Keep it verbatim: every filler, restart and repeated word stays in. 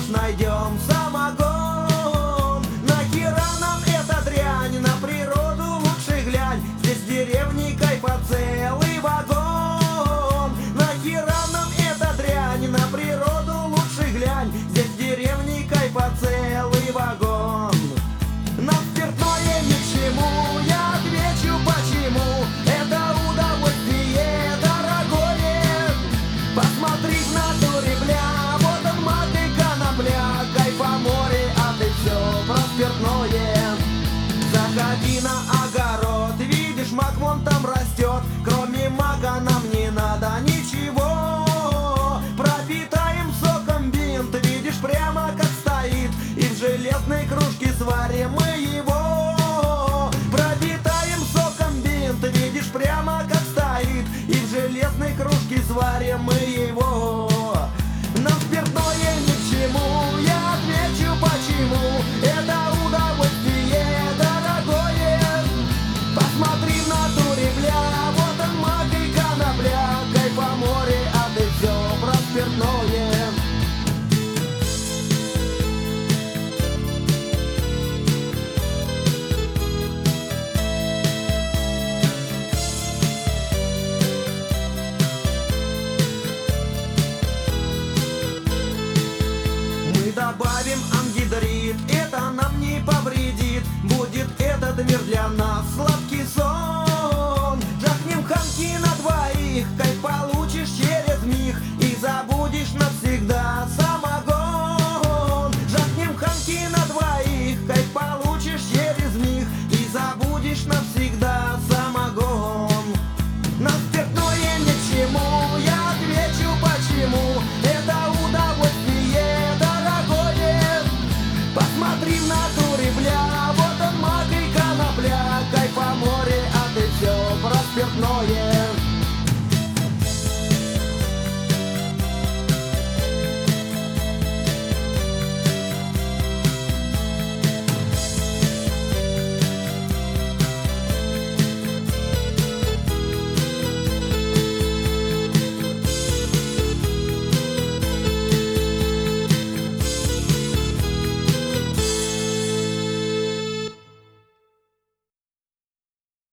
уж найдем самогон. Нахера нам эта дрянь, на природу лучше глянь. Здесь в деревне кайфа целый вагон. Нахера нам эта дрянь, на природу лучше глянь. Здесь в деревне кайфа целый вагон. Нам спиртное ни к чему, я отвечу почему. Это удовольствие дорогое. Посмотри в натуре, бля, вот он мак и конопля. Кайфа море, а ты все про спиртное. Заходи на огород, видишь, мак вон там растет. Кроме мака нам не надо ничего. Пропитаем соком бинт, видишь, прямо как стоит. И в железной кружке сварим мы его. Пропитаем соком бинт, видишь, прямо как стоит. И в железной кружке сварим мы его. Нам спиртное ни к чему, я отвечу почему. Это удовольствие дорогое. Посмотри в натуре, бля, вот он мак и конопля. Кайфа море, а ты все про спиртное. Добавим